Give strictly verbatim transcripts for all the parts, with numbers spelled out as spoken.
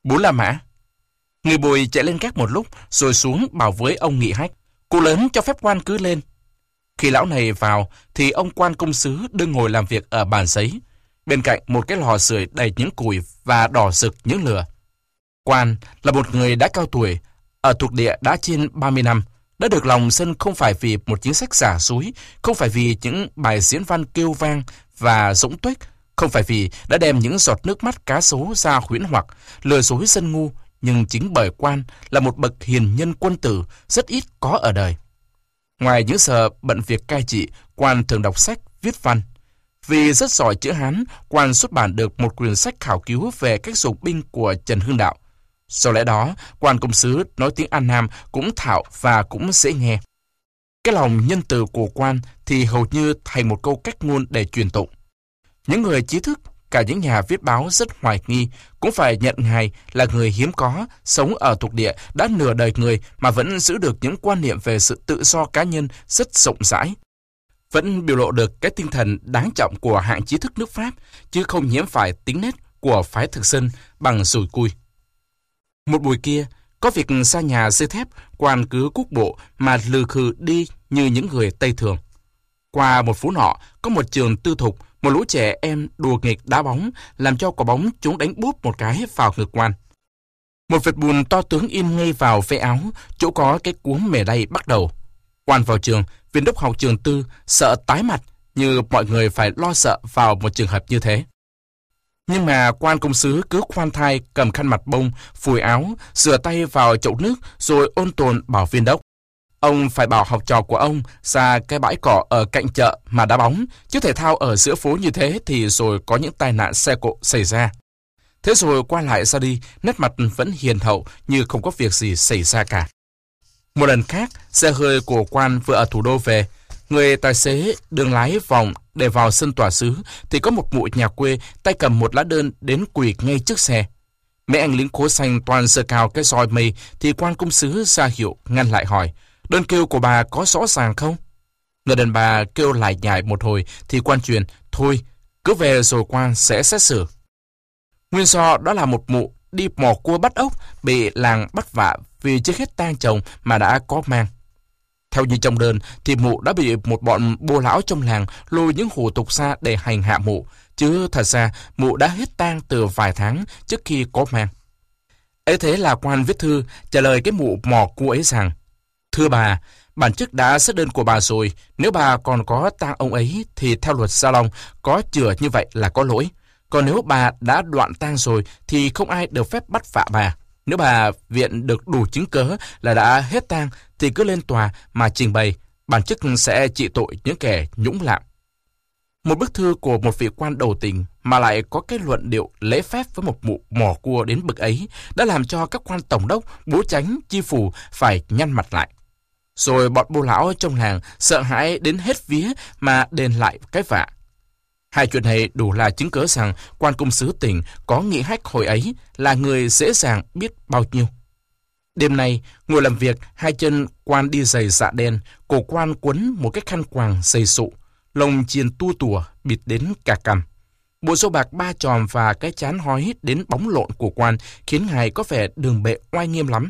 Bố La Mã. Người Bùi chạy lên gác một lúc rồi xuống bảo với ông Nghị Hách. Cụ lớn cho phép quan cứ lên. Khi lão này vào thì ông quan công sứ đương ngồi làm việc ở bàn giấy. Bên cạnh một cái lò sưởi đầy những củi và đỏ rực những lửa. Quan là một người đã cao tuổi, ở thuộc địa đã trên ba mươi năm, đã được lòng dân không phải vì một chính sách xả xúi, không phải vì những bài diễn văn kêu vang và dũng tuếch, không phải vì đã đem những giọt nước mắt cá sấu ra huyễn hoặc, lừa dối dân ngu, nhưng chính bởi quan là một bậc hiền nhân quân tử rất ít có ở đời. Ngoài những giờ bận việc cai trị, quan thường đọc sách, viết văn. Vì rất giỏi chữ Hán, quan xuất bản được một quyển sách khảo cứu về cách dùng binh của Trần Hưng Đạo. Do lẽ đó, quan công sứ nói tiếng An Nam cũng thạo và cũng dễ nghe. Cái lòng nhân từ của quan thì hầu như thành một câu cách ngôn để truyền tụng. Những người trí thức, cả những nhà viết báo rất hoài nghi, cũng phải nhận ngài là người hiếm có, sống ở thuộc địa đã nửa đời người mà vẫn giữ được những quan niệm về sự tự do cá nhân rất rộng rãi. Vẫn biểu lộ được cái tinh thần đáng trọng của hạng trí thức nước Pháp, chứ không nhiễm phải tính nét của phái thực dân bằng rùi cui. Một buổi kia, có việc xa nhà xây thép, quan cứ quốc bộ mà lừ khừ đi như những người Tây thường. Qua một phố nọ, có một trường tư thục, một lũ trẻ em đùa nghịch đá bóng, làm cho quả bóng chúng đánh búp một cái vào ngực quan. Một vệt bùn to tướng in ngay vào ve áo, chỗ có cái cuống mề đay bắt đầu. Quan vào trường, viên đốc học trường tư, sợ tái mặt, như mọi người phải lo sợ vào một trường hợp như thế. Nhưng mà quan công sứ cứ khoan thai cầm khăn mặt bông, phủi áo, rửa tay vào chậu nước rồi ôn tồn bảo viên đốc. Ông phải bảo học trò của ông ra cái bãi cỏ ở cạnh chợ mà đá bóng, chứ thể thao ở giữa phố như thế thì rồi có những tai nạn xe cộ xảy ra. Thế rồi qua lại ra đi, nét mặt vẫn hiền hậu như không có việc gì xảy ra cả. Một lần khác, xe hơi của quan vừa ở thủ đô về, người tài xế đường lái vòng để vào sân tòa xứ thì có một mụ nhà quê tay cầm một lá đơn đến quỳ ngay trước xe. Mấy anh lính khố xanh toàn giơ cao cái roi mây thì quan công sứ ra hiệu ngăn lại hỏi: đơn kêu của bà có rõ ràng không? Người đàn bà kêu lại nhải một hồi thì quan truyền: thôi, cứ về rồi quan sẽ xét xử. Nguyên do đó là một mụ đi mò cua bắt ốc bị làng bắt vạ vì chưa hết tang chồng mà đã có mang. Theo như trong đơn thì mụ đã bị một bọn bô lão trong làng lôi những hủ tục ra để hành hạ mụ, chứ thật ra mụ đã hết tang từ vài tháng trước khi có mang. Ấy thế là quan viết thư trả lời cái mụ mò cua ấy rằng: thưa bà, bản chức đã xét đơn của bà rồi, nếu bà còn có tang ông ấy thì theo luật Gia Long có chừa như vậy là có lỗi. Còn nếu bà đã đoạn tang rồi thì không ai được phép bắt vạ bà. Nếu bà viện được đủ chứng cớ là đã hết tang thì cứ lên tòa mà trình bày, bản chức sẽ trị tội những kẻ nhũng lạm. Một bức thư của một vị quan đầu tình mà lại có cái luận điệu lễ phép với một mụ mò cua đến bực ấy đã làm cho các quan tổng đốc, bố chánh, chi phủ phải nhăn mặt lại. Rồi bọn bô lão trong làng sợ hãi đến hết vía mà đền lại cái vạ. Hai chuyện này đủ là chứng cớ rằng quan công sứ tỉnh có Nghị Hách hồi ấy là người dễ dàng biết bao nhiêu. Đêm nay, ngồi làm việc, hai chân quan đi giày dạ đen, cổ quan quấn một cái khăn quàng dày sụ, lông chiền tu tủa bịt đến cả cằm. Bộ râu bạc ba chòm và cái trán hói đến bóng lộn của quan khiến ngài có vẻ đường bệ oai nghiêm lắm.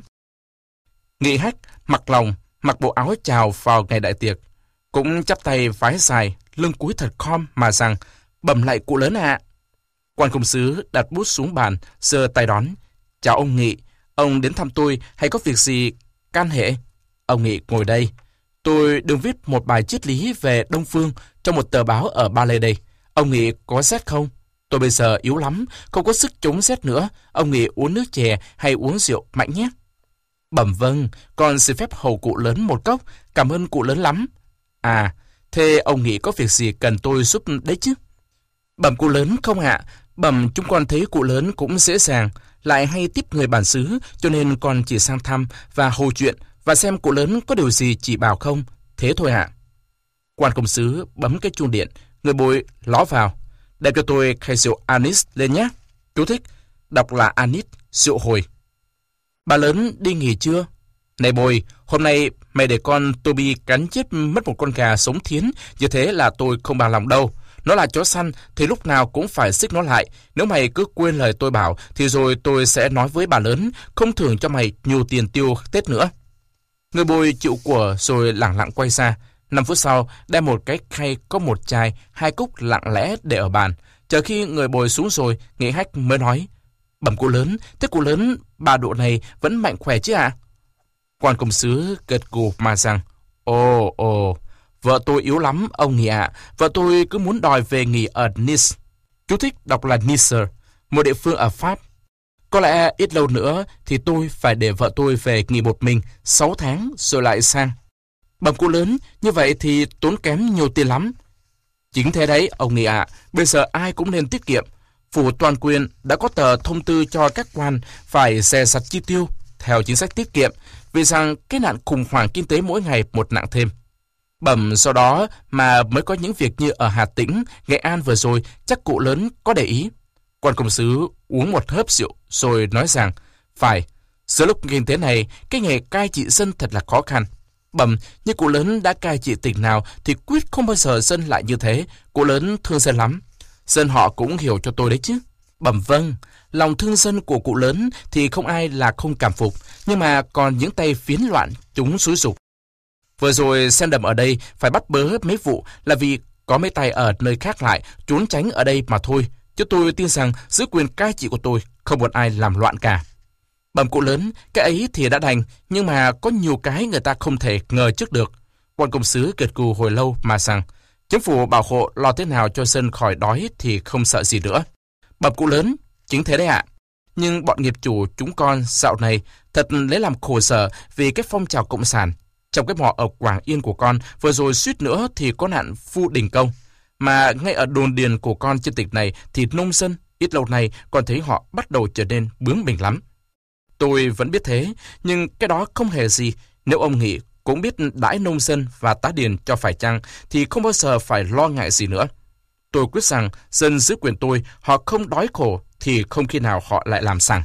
Nghị Hách mặc lòng, mặc bộ áo chào vào ngày đại tiệc, cũng chắp tay vái dài, lưng cúi thật khom mà rằng: bẩm lại cụ lớn ạ. À. Quan công sứ đặt bút xuống bàn, giơ tay đón: chào ông Nghị, ông đến thăm tôi hay có việc gì can hệ? Ông Nghị ngồi đây. Tôi đừng viết một bài triết lý về Đông Phương trong một tờ báo ở Ba Lê đây. Ông Nghị có rét không? Tôi bây giờ yếu lắm, không có sức chống rét nữa. Ông Nghị uống nước chè hay uống rượu mạnh nhé? Bẩm vâng, con xin phép hầu cụ lớn một cốc, cảm ơn cụ lớn lắm. À, thế ông Nghị có việc gì cần tôi giúp đấy chứ? Bẩm cụ lớn không ạ? Bẩm chúng con thấy cụ lớn cũng dễ dàng, lại hay tiếp người bản xứ, cho nên con chỉ sang thăm và hầu chuyện và xem cụ lớn có điều gì chỉ bảo không. Thế thôi ạ. Quan công sứ bấm cái chuông điện, người bồi ló vào. Đem cho tôi khay rượu Anis lên nhé. Chú thích, đọc là Anis, rượu hồi. Bà lớn đi nghỉ chưa? Này bồi, hôm nay mày để con Toby cắn chết mất một con gà sống thiến, như thế là tôi không bằng lòng đâu. Nó là chó săn thì lúc nào cũng phải xích nó lại. Nếu mày cứ quên lời tôi bảo thì rồi tôi sẽ nói với bà lớn không thưởng cho mày nhiều tiền tiêu Tết nữa. Người bồi chịu của rồi lẳng lặng quay ra. Năm phút sau, đem một cái khay có một chai, hai cúc lặng lẽ để ở bàn. Chờ khi người bồi xuống rồi, Nghị Hách mới nói: Bẩm cụ lớn, thế cụ lớn bà độ này vẫn mạnh khỏe chứ ạ? À? Quan công sứ gật gù mà rằng: Ồ, ồ, vợ tôi yếu lắm, ông Nghị ạ. Vợ tôi cứ muốn đòi về nghỉ ở Nice. Chú thích đọc là Nice, một địa phương ở Pháp. Có lẽ ít lâu nữa thì tôi phải để vợ tôi về nghỉ một mình sáu tháng rồi lại sang. Bẩm cụ lớn, như vậy thì tốn kém nhiều tiền lắm. Chính thế đấy, ông Nghị ạ. Bây giờ ai cũng nên tiết kiệm. Phủ toàn quyền đã có tờ thông tư cho các quan phải dè dặt chi tiêu theo chính sách tiết kiệm, vì rằng cái nạn khủng hoảng kinh tế mỗi ngày một nặng thêm. Bẩm sau đó mà mới có những việc như ở Hà Tĩnh, Nghệ An vừa rồi, chắc cụ lớn có để ý. Quan công sứ uống một hớp rượu rồi nói rằng: Phải, giữa lúc kinh tế này, cái nghề cai trị dân thật là khó khăn. Bẩm, như cụ lớn đã cai trị tỉnh nào thì quyết không bao giờ dân lại như thế. Cụ lớn thương dân lắm. Dân họ cũng hiểu cho tôi đấy chứ. Bẩm vâng, lòng thương dân của cụ lớn thì không ai là không cảm phục, nhưng mà còn những tay phiến loạn chúng xúi giục. Vừa rồi xem đầm ở đây phải bắt bớ mấy vụ là vì có mấy tay ở nơi khác lại trốn tránh ở đây mà thôi, chứ tôi tin rằng dưới quyền cai trị của tôi không một ai làm loạn cả. Bẩm cụ lớn, cái ấy thì đã đành, nhưng mà có nhiều cái người ta không thể ngờ trước được. Quan công sứ gật gù hồi lâu mà rằng: Chính phủ bảo hộ lo thế nào cho dân khỏi đói thì không sợ gì nữa. Bẩm cụ lớn, chính thế đấy ạ. Nhưng bọn nghiệp chủ chúng con dạo này thật lấy làm khổ sở vì cái phong trào cộng sản. Trong cái mỏ ở Quảng Yên của con vừa rồi suýt nữa thì có nạn phu đình công. Mà ngay ở đồn điền của con trên tỉnh này thì nông dân ít lâu nay còn thấy họ bắt đầu trở nên bướng bỉnh lắm. Tôi vẫn biết thế, nhưng cái đó không hề gì. Nếu ông Nghị cũng biết đãi nông dân và tá điền cho phải chăng thì không bao giờ phải lo ngại gì nữa. Tôi quyết rằng dân dưới quyền tôi, họ không đói khổ thì không khi nào họ lại làm sằng.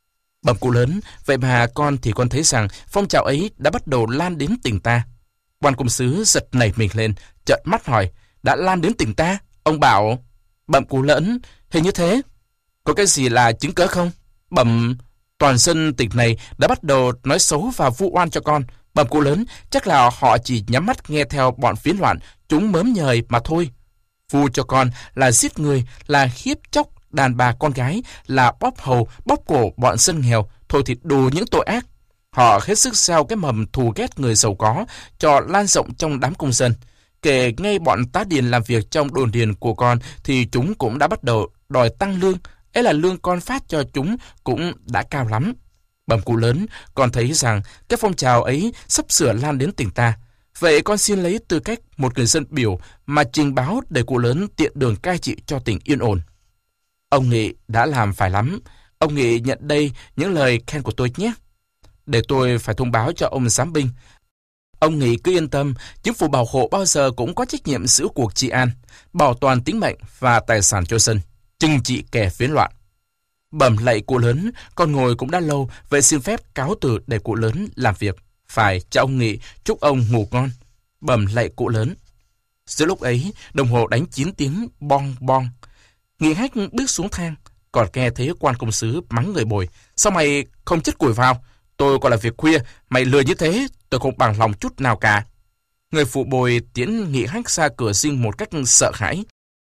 Bẩm cụ lớn, vậy mà con thì con thấy rằng phong trào ấy đã bắt đầu lan đến tỉnh ta. Quan công sứ giật nảy mình lên, trợn mắt hỏi: Đã lan đến tỉnh ta? Ông bảo... Bẩm cụ lớn, hình như thế. Có cái gì là chứng cớ không? Bẩm... Toàn dân tỉnh này đã bắt đầu nói xấu và vu oan cho con. Bẩm cụ lớn, chắc là họ chỉ nhắm mắt nghe theo bọn phiến loạn, chúng mớm nhời mà thôi. Vu cho con là giết người, là hiếp chóc đàn bà con gái, là bóp hầu, bóp cổ bọn dân nghèo, thôi thì đủ những tội ác. Họ hết sức gieo cái mầm thù ghét người giàu có cho lan rộng trong đám công dân. Kể ngay bọn tá điền làm việc trong đồn điền của con thì chúng cũng đã bắt đầu đòi tăng lương. Ấy là lương con phát cho chúng cũng đã cao lắm. Bẩm cụ lớn, con thấy rằng cái phong trào ấy sắp sửa lan đến tỉnh ta. Vậy con xin lấy tư cách một người dân biểu mà trình báo để cụ lớn tiện đường cai trị cho tỉnh yên ổn. Ông Nghị đã làm phải lắm. Ông Nghị nhận đây những lời khen của tôi nhé. Để tôi phải thông báo cho ông giám binh. Ông Nghị cứ yên tâm, chính phủ bảo hộ bao giờ cũng có trách nhiệm giữ cuộc trị an, bảo toàn tính mệnh và tài sản cho dân, trừng trị kẻ phiến loạn. Bẩm lạy cụ lớn, con ngồi cũng đã lâu, vậy xin phép cáo từ để cụ lớn làm việc. Phải cho ông Nghị, chúc ông ngủ ngon. Bẩm lạy cụ lớn. Giữa lúc ấy, đồng hồ đánh chín tiếng bong bong. Nghị Hách bước xuống thang, còn nghe thấy quan công sứ mắng người bồi: Sao mày không chất củi vào? Tôi còn là việc khuya, mày lừa như thế, tôi không bằng lòng chút nào cả. Người phụ bồi tiễn Nghị Hách ra cửa dinh một cách sợ hãi.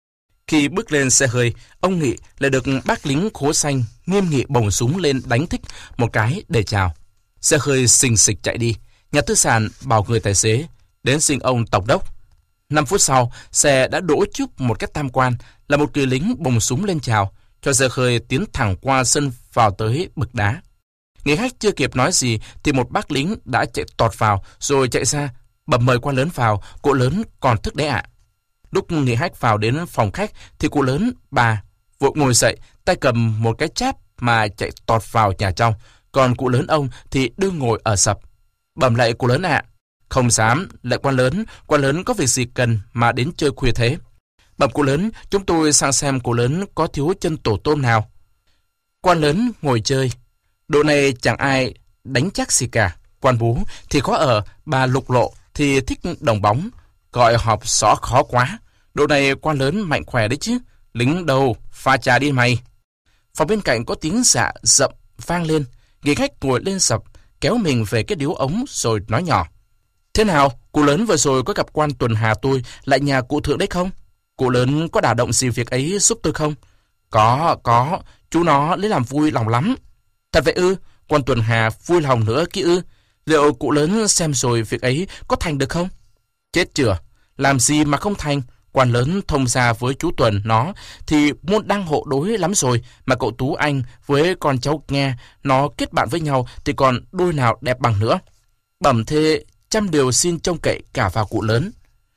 Khi bước lên xe hơi, ông Nghị lại được bác lính khố xanh nghiêm nghị bồng súng lên đánh thích một cái để chào. Xe hơi xình xịch chạy đi. Nhà tư sản bảo người tài xế đến dinh ông tổng đốc. Năm phút sau, xe đã đỗ trước một cái tam quan, là một người lính bồng súng lên chào, cho xe hơi tiến thẳng qua sân vào tới bực đá. Nghị Hách chưa kịp nói gì thì một bác lính đã chạy tọt vào rồi chạy ra. Bẩm mời quan lớn vào, cụ lớn còn thức đấy ạ. Lúc Nghị Hách vào đến phòng khách thì cụ lớn bà vội ngồi dậy, tay cầm một cái cháp mà chạy tọt vào nhà trong, còn cụ lớn ông thì đương ngồi ở sập. Bẩm lạy cụ lớn ạ. Không dám, lạy quan lớn, quan lớn có việc gì cần mà đến chơi khuya thế? Bẩm cụ lớn, chúng tôi sang xem cụ lớn có thiếu chân tổ tôm nào. Quan lớn ngồi chơi. Độ này chẳng ai đánh chắc gì cả. Quan bú thì khó ở, bà lục lộ thì thích đồng bóng, gọi họp xó khó quá. Độ này quan lớn mạnh khỏe đấy chứ. Lính đâu, pha trà đi mày. Phòng bên cạnh có tiếng dạ rậm vang lên. Người khách ngồi lên sập, kéo mình về cái điếu ống rồi nói nhỏ. Thế nào, cụ lớn vừa rồi có gặp quan tuần hà tôi lại nhà cụ thượng đấy không? Cụ lớn có đả động gì việc ấy giúp tôi không? Có, có, chú nó lấy làm vui lòng lắm. Thật vậy ư, quan tuần hà vui lòng nữa kia ư. Liệu cụ lớn xem rồi việc ấy có thành được không? Chết chửa, làm gì mà không thành? Quan lớn thông gia với chú Tuần nó thì môn đăng hộ đối lắm rồi, mà cậu Tú Anh với con cháu nghe nó kết bạn với nhau thì còn đôi nào đẹp bằng nữa. Bẩm thế trăm điều xin trông cậy cả vào cụ lớn.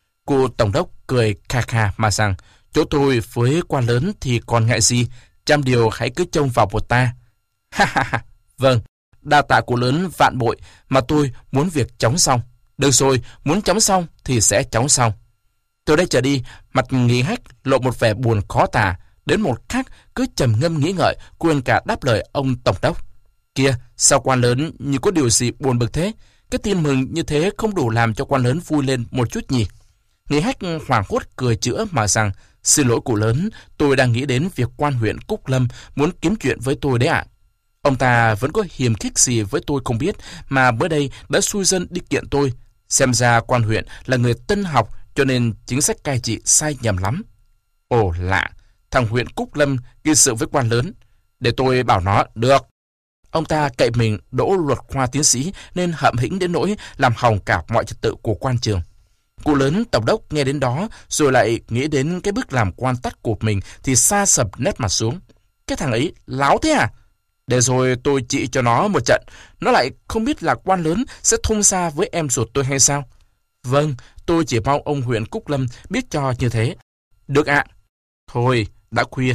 Cụ tổng đốc cười kha kha mà rằng, chỗ tôi với quan lớn thì còn ngại gì, trăm điều hãy cứ trông vào một ta. Ha ha ha, vâng, đa tạ cụ lớn vạn bội, mà tôi muốn việc chóng xong. Được rồi, muốn chóng xong thì sẽ chóng xong. Từ đây trở đi, mặt Nghị Hách lộ một vẻ buồn khó tả, đến một khắc cứ trầm ngâm nghĩ ngợi, quên cả đáp lời ông tổng đốc. Kia, sao quan lớn như có điều gì buồn bực thế? Cái tin mừng như thế không đủ làm cho quan lớn vui lên một chút nhỉ? Nghị Hách hoảng hốt cười chữa mà rằng, xin lỗi cụ lớn, tôi đang nghĩ đến việc quan huyện Cúc Lâm muốn kiếm chuyện với tôi đấy ạ. Ông ta vẫn có hiềm khích gì với tôi không biết, mà mới đây đã xui dân đi kiện tôi. Xem ra quan huyện là người tân học, cho nên chính sách cai trị sai nhầm lắm. Ồ lạ, thằng huyện Cúc Lâm gây sự với quan lớn. Để tôi bảo nó, được. Ông ta cậy mình đỗ luật khoa tiến sĩ nên hậm hĩnh đến nỗi làm hỏng cả mọi trật tự của quan trường. Cụ lớn tổng đốc nghe đến đó rồi lại nghĩ đến cái bước làm quan tắt của mình thì xa sầm nét mặt xuống. Cái thằng ấy láo thế à? Để rồi tôi trị cho nó một trận, nó lại không biết là quan lớn sẽ thông gia với em ruột tôi hay sao? Vâng, tôi chỉ mong ông huyện Cúc Lâm biết cho như thế. Được ạ. Thôi, đã khuya.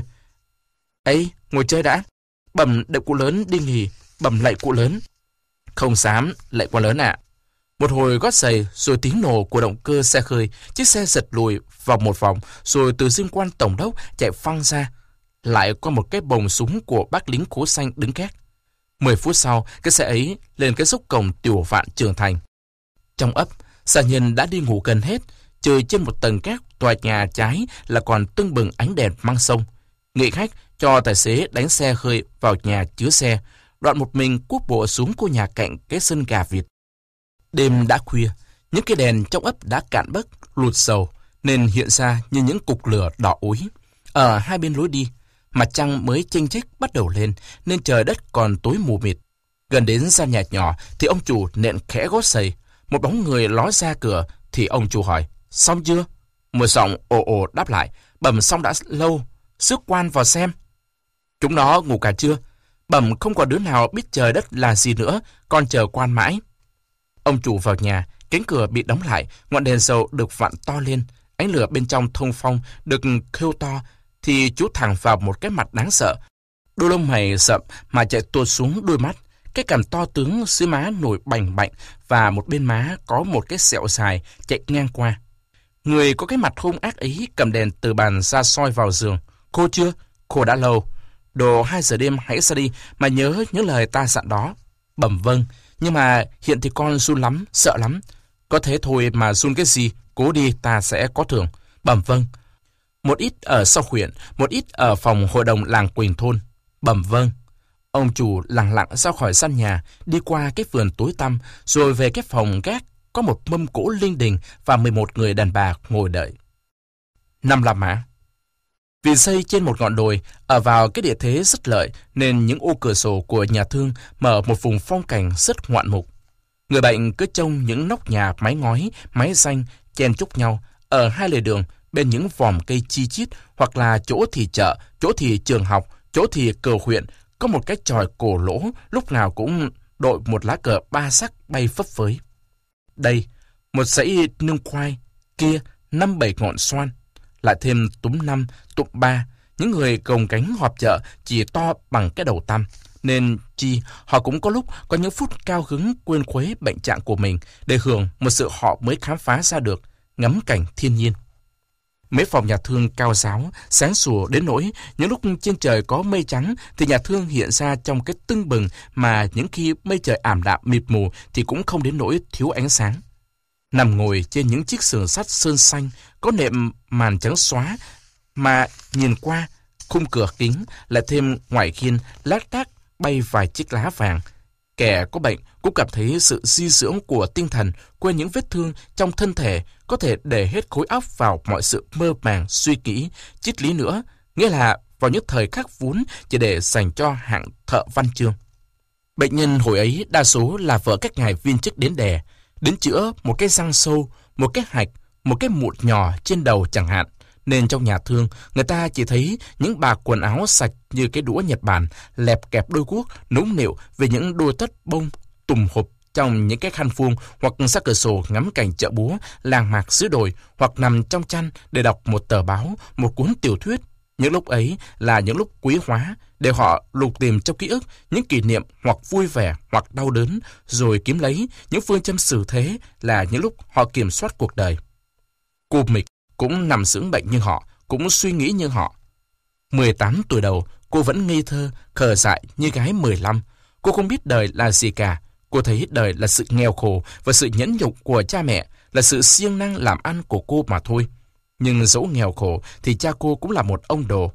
Ấy, ngồi chơi đã. Bẩm đợi cụ lớn đi nghỉ, bẩm lạy cụ lớn. Không dám, lạy quan lớn ạ. Một hồi gót giày, rồi tiếng nổ của động cơ xe khơi, chiếc xe giật lùi vào một vòng, rồi từ riêng quan tổng đốc chạy phăng ra. Lại qua một cái bồng súng của bác lính khố xanh đứng két. Mười phút sau, cái xe ấy lên cái dốc cổng Tiểu Vạn Trường Thành. Trong ấp, gia nhân đã đi ngủ gần hết, trừ trên một tầng gác tòa nhà trái là còn tưng bừng ánh đèn mang sông. Nghị Khách cho tài xế đánh xe khơi vào nhà chứa xe, đoạn một mình cuốc bộ xuống cô nhà cạnh cái sân gà vịt. Đêm đã khuya, những cái đèn trong ấp đã cạn bấc, lụt sầu, nên hiện ra như những cục lửa đỏ ối. Ở hai bên lối đi, mặt trăng mới chênh chếch bắt đầu lên, nên trời đất còn tối mù mịt. Gần đến gian nhà nhỏ thì ông chủ nện khẽ gót giày. Một bóng người ló ra cửa thì ông chủ hỏi, xong chưa? Một giọng ồ ồ đáp lại, bẩm xong đã lâu, rước quan vào xem. Chúng nó ngủ cả trưa, bẩm không có đứa nào biết trời đất là gì nữa, con chờ quan mãi. Ông chủ vào nhà, cánh cửa bị đóng lại, ngọn đèn dầu được vặn to lên, ánh lửa bên trong thông phong được khêu to, thì chú thẳng vào một cái mặt đáng sợ. Đôi lông mày rậm mà chạy tuột xuống đôi mắt, cái cằm to tướng dưới má nổi bành bạnh và một bên má có một cái sẹo dài chạy ngang qua. Người có cái mặt hung ác ấy cầm đèn từ bàn ra soi vào giường. Khô chưa? Khô đã lâu. Đồ hai giờ đêm hãy ra đi mà nhớ những lời ta dặn đó. Bẩm vâng, nhưng mà hiện thì con run lắm, sợ lắm. Có thế thôi mà run cái gì, cố đi ta sẽ có thưởng. Bẩm vâng. Một ít ở sau huyện, một ít ở phòng hội đồng làng Quỳnh Thôn. Bẩm vâng. Ông chủ lặng lặng ra khỏi gian nhà, đi qua cái vườn tối tăm, rồi về cái phòng gác có một mâm cỗ linh đình và mười một người đàn bà ngồi đợi. Năm La Mã. Vì xây trên một ngọn đồi, ở vào cái địa thế rất lợi, nên những ô cửa sổ của nhà thương mở một vùng phong cảnh rất ngoạn mục. Người bệnh cứ trông những nóc nhà mái ngói, mái danh chen chúc nhau ở hai lề đường bên những vòm cây chi chít, hoặc là chỗ thì chợ, chỗ thì trường học, chỗ thì cờ huyện, có một cái chòi cổ lỗ lúc nào cũng đội một lá cờ ba sắc bay phấp phới. Đây, một dãy nương khoai, kia năm bảy ngọn xoan, lại thêm túm năm, tụm ba, những người gồng gánh họp chợ chỉ to bằng cái đầu tăm, nên chi họ cũng có lúc có những phút cao hứng quên khuấy bệnh trạng của mình để hưởng một sự họ mới khám phá ra được, ngắm cảnh thiên nhiên. Mấy phòng nhà thương cao ráo, sáng sủa đến nỗi những lúc trên trời có mây trắng thì nhà thương hiện ra trong cái tưng bừng, mà những khi mây trời ảm đạm mịt mù thì cũng không đến nỗi thiếu ánh sáng. nằm ngồi trên những chiếc sườn sắt sơn xanh có nệm màn trắng xóa, mà nhìn qua khung cửa kính lại thêm ngoài khiên lác đác bay vài chiếc lá vàng. Kẻ có bệnh cũng cảm thấy sự di dưỡng của tinh thần, quên những vết thương trong thân thể, có thể để hết khối óc vào mọi sự mơ màng, suy nghĩ, triết lý nữa, nghĩa là vào những thời khắc vốn chỉ để dành cho hạng thợ văn chương. Bệnh nhân hồi ấy đa số là vợ các ngài viên chức đến đè, đến chữa một cái răng sâu, một cái hạch, một cái mụn nhỏ trên đầu chẳng hạn. Nên trong nhà thương, người ta chỉ thấy những bà quần áo sạch như cái đũa Nhật Bản, lẹp kẹp đôi guốc, nũng nịu về những đôi tất bông, tùm hụp trong những cái khăn vuông, hoặc ra cửa sổ ngắm cảnh chợ búa, làng mạc xứ đồi, hoặc nằm trong chăn để đọc một tờ báo, một cuốn tiểu thuyết. Những lúc ấy là những lúc quý hóa, để họ lục tìm trong ký ức những kỷ niệm hoặc vui vẻ hoặc đau đớn, rồi kiếm lấy những phương châm xử thế là những lúc họ kiểm soát cuộc đời. Cô Mịch cũng nằm dưỡng bệnh như họ, cũng suy nghĩ như họ. mười tám tuổi đầu, cô vẫn ngây thơ, khờ dại như gái mười lăm. Cô không biết đời là gì cả. Cô thấy đời là sự nghèo khổ và sự nhẫn nhục của cha mẹ, là sự siêng năng làm ăn của cô mà thôi. Nhưng dẫu nghèo khổ thì cha cô cũng là một ông đồ.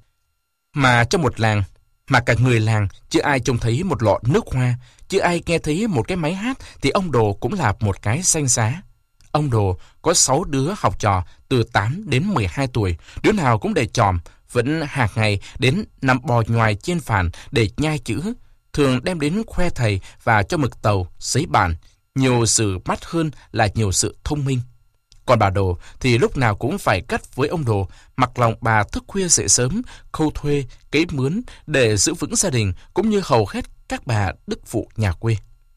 Mà trong một làng, mà cả người làng chưa ai trông thấy một lọ nước hoa, chưa ai nghe thấy một cái máy hát, thì ông đồ cũng là một cái danh giá. Ông đồ có sáu đứa học trò từ tám đến mười hai tuổi, đứa nào cũng đầy tròm, vẫn hàng ngày đến nằm bò nhoài trên phản để nhai chữ, thường đem đến khoe thầy và cho mực tàu, giấy bàn, nhiều sự mắt hơn là nhiều sự thông minh. Còn bà Đồ thì lúc nào cũng phải cắt với ông Đồ, mặc lòng bà thức khuya dậy sớm, khâu thuê, cấy mướn để giữ vững gia đình, cũng như hầu hết các bà đức phụ nhà quê.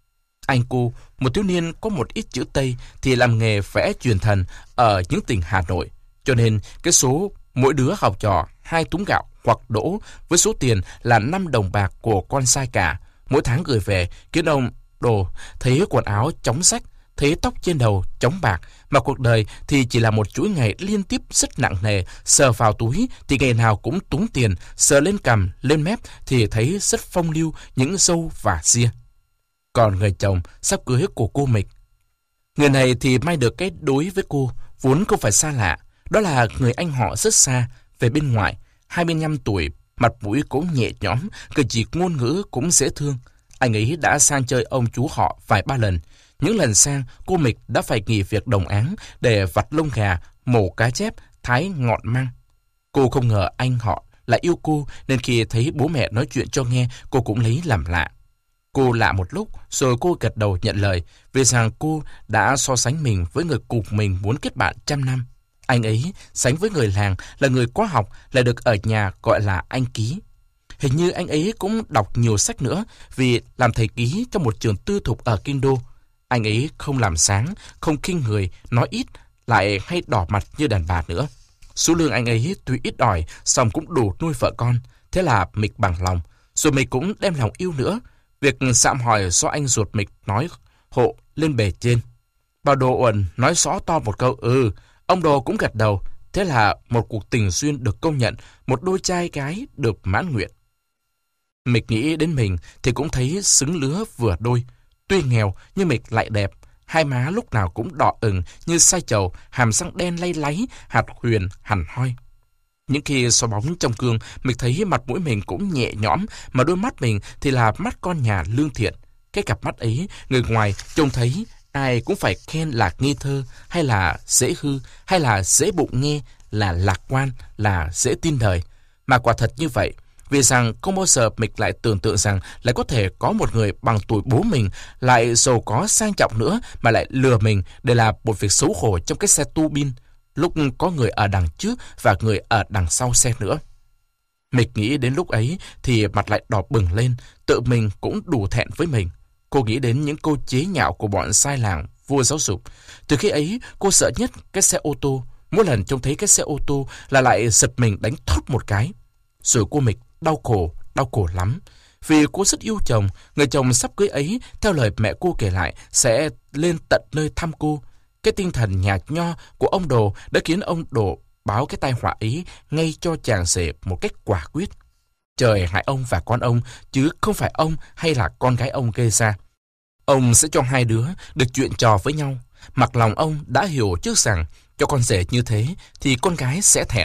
Anh cô, một thiếu niên có một ít chữ Tây, thì làm nghề vẽ truyền thần ở những tỉnh Hà Nội. Cho nên cái số mỗi đứa học trò hai túm gạo hoặc đỗ với số tiền là năm đồng bạc của con trai cả, mỗi tháng gửi về, khiến ông Đồ thấy quần áo chóng rách, thấy tóc trên đầu chóng bạc, mà cuộc đời thì chỉ là một chuỗi ngày liên tiếp rất nặng nề. Sờ vào túi thì ngày nào cũng túng tiền, sờ lên cằm, lên mép thì thấy rất phong lưu những râu và ria. Còn người chồng sắp cưới của cô Mịch, người này thì may được cái đối với cô vốn không phải xa lạ, đó là người anh họ rất xa về bên ngoại, hai mươi lăm tuổi, mặt mũi cũng nhẹ nhõm, cử chỉ ngôn ngữ cũng dễ thương. Anh ấy đã sang chơi ông chú họ vài ba lần. Những lần sang, cô Mịch đã phải nghỉ việc đồng áng để vặt lông gà, mổ cá chép, thái ngọn măng. Cô không ngờ anh họ lại yêu cô, nên khi thấy bố mẹ nói chuyện cho nghe, cô cũng lấy làm lạ. Cô lạ một lúc, rồi cô gật đầu nhận lời, vì rằng cô đã so sánh mình với người cùng mình muốn kết bạn trăm năm. Anh ấy sánh với người làng, là người có học, lại được ở nhà gọi là anh Ký. Hình như anh ấy cũng đọc nhiều sách nữa, vì làm thầy Ký trong một trường tư thục ở Kinh Đô. Anh ấy không làm sáng, không khinh người, nói ít, lại hay đỏ mặt như đàn bà nữa. Số lương anh ấy tuy ít ỏi, song cũng đủ nuôi vợ con. Thế là Mịch bằng lòng, rồi Mịch cũng đem lòng yêu nữa. Việc sạm hỏi do anh ruột Mịch nói hộ lên bề trên. Bà Đồ Uẩn nói rõ to một câu ừ, ông Đồ cũng gật đầu. Thế là một cuộc tình duyên được công nhận, một đôi trai gái được mãn nguyện. Mịch nghĩ đến mình thì cũng thấy xứng lứa vừa đôi. Tuy nghèo nhưng Mịch lại đẹp, hai má lúc nào cũng đỏ ửng như sai trầu, hàm răng đen lay láy, hạt huyền hẳn hoi. Những khi soi bóng trong gương, Mịch thấy mặt mũi mình cũng nhẹ nhõm, mà đôi mắt mình thì là mắt con nhà lương thiện. Cái cặp mắt ấy, người ngoài trông thấy ai cũng phải khen là ngây thơ, hay là dễ hư, hay là dễ bụng nghe, là lạc quan, là dễ tin đời. Mà quả thật như vậy, vì rằng không bao giờ Mịch lại tưởng tượng rằng lại có thể có một người bằng tuổi bố mình, lại giàu có sang trọng nữa, mà lại lừa mình để làm một việc xấu hổ trong cái xe tu bin, lúc có người ở đằng trước và người ở đằng sau xe nữa. Mịch nghĩ đến lúc ấy thì mặt lại đỏ bừng lên, tự mình cũng đủ thẹn với mình. Cô nghĩ đến những câu chế nhạo của bọn sai làng, vua giáo dục. Từ khi ấy, cô sợ nhất cái xe ô tô. Mỗi lần trông thấy cái xe ô tô là lại giật mình đánh thót một cái. Rồi cô Mịch đau khổ, đau khổ lắm. Vì cô rất yêu chồng, người chồng sắp cưới ấy, theo lời mẹ cô kể lại, sẽ lên tận nơi thăm cô. Cái tinh thần nhạt nho của ông Đồ đã khiến ông Đồ báo cái tai họa ấy ngay cho chàng rể một cách quả quyết. Trời hại ông và con ông, chứ không phải ông hay là con gái ông gây ra. Ông sẽ cho hai đứa được chuyện trò với nhau. Mặc lòng ông đã hiểu trước rằng cho con rể như thế thì con gái sẽ thẹn.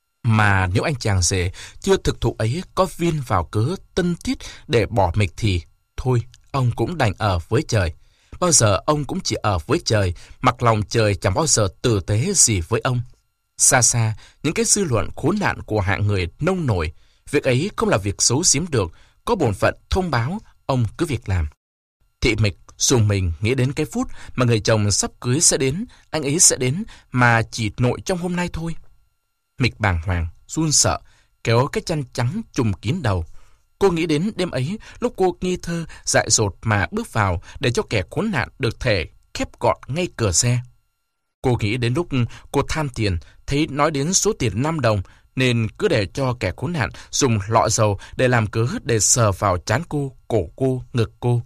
Mà nếu anh chàng rể chưa thực thụ ấy có viên vào cớ tân thiết để bỏ Mịch thì thôi, ông cũng đành ở với trời. Bao giờ ông cũng chỉ ở với trời, mặc lòng trời chẳng bao giờ tử tế gì với ông. Xa xa, những cái dư luận khốn nạn của hạng người nông nổi, việc ấy không là việc xấu giếm được, có bổn phận thông báo, ông cứ việc làm. Thị Mịch dùng mình nghĩ đến cái phút mà người chồng sắp cưới sẽ đến, anh ấy sẽ đến mà chỉ nội trong hôm nay thôi. Mịch bàng hoàng, run sợ, kéo cái chăn trắng trùm kín đầu. Cô nghĩ đến đêm ấy, lúc cô nghi thơ, dại dột mà bước vào để cho kẻ khốn nạn được thể khép gọn ngay cửa xe. Cô nghĩ đến lúc cô tham tiền, thấy nói đến số tiền năm đồng, nên cứ để cho kẻ khốn nạn dùng lọ dầu để làm cớ để sờ vào trán cô, cổ cô, ngực cô.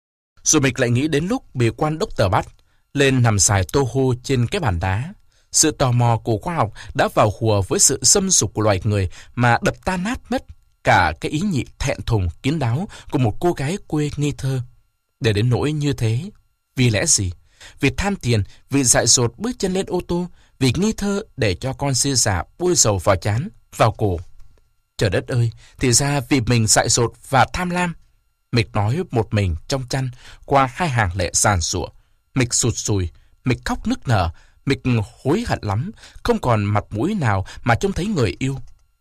Rồi Mịch lại nghĩ đến lúc bị quan đốc tờ bắt, lên nằm xài tô hô trên cái bàn đá. Sự tò mò của khoa học đã vào hùa với sự xâm sục của loài người mà đập tan nát mất cả cái ý nhị thẹn thùng kín đáo của một cô gái quê nghi thơ. Để đến nỗi như thế, vì lẽ gì? Vì tham tiền, vì dại dột bước chân lên ô tô, vì nghi thơ để cho con xê giả bôi dầu vào trán, vào cổ. Trời đất ơi, thì ra vì mình dại dột và tham lam. Mịch nói một mình trong chăn qua hai hàng lệ sàn sủa. Mịch sụt sùi, Mịch khóc nức nở, Mịch hối hận lắm, không còn mặt mũi nào mà trông thấy người yêu.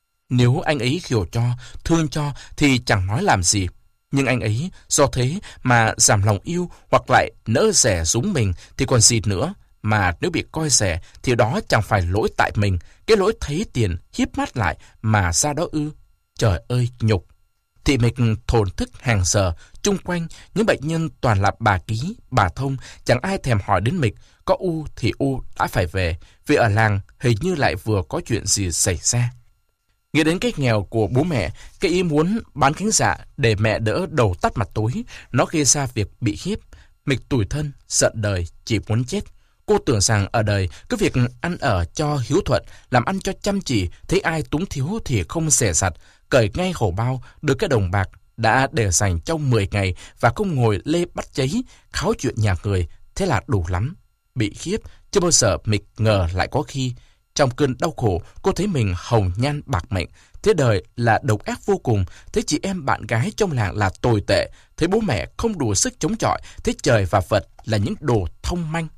Nếu anh ấy hiểu cho, thương cho thì chẳng nói làm gì. Nhưng anh ấy do thế mà giảm lòng yêu hoặc lại nỡ rẻ rúng mình thì còn gì nữa. Mà nếu bị coi rẻ thì đó chẳng phải lỗi tại mình, cái lỗi thấy tiền hiếp mắt lại mà ra đó ư. Trời ơi nhục. Thị Mịch thổn thức hàng giờ, chung quanh những bệnh nhân toàn là bà Ký, bà Thông, chẳng ai thèm hỏi đến Mịch. Có u thì u đã phải về, vì ở làng hình như lại vừa có chuyện gì xảy ra. Nghĩ đến cái nghèo của bố mẹ, cái ý muốn bán cánh dạ để mẹ đỡ đầu tắt mặt tối, nó gây ra việc bị hiếp. Mịch tủi thân, giận đời, chỉ muốn chết. Cô tưởng rằng ở đời cứ việc ăn ở cho hiếu thuận, làm ăn cho chăm chỉ, thấy ai túng thiếu thì không xẻ sặt, cởi ngay hổ bao, được cái đồng bạc đã để dành trong mười ngày và không ngồi lê bắt cháy, kháo chuyện nhà người, thế là đủ lắm. Bị hiếp, chưa bao giờ Mịch ngờ lại có khi. Trong cơn đau khổ, cô thấy mình hồng nhan bạc mệnh, thế đời là độc ác vô cùng, thấy chị em bạn gái trong làng là tồi tệ, thấy bố mẹ không đủ sức chống chọi, thấy trời và Phật là những đồ thông manh.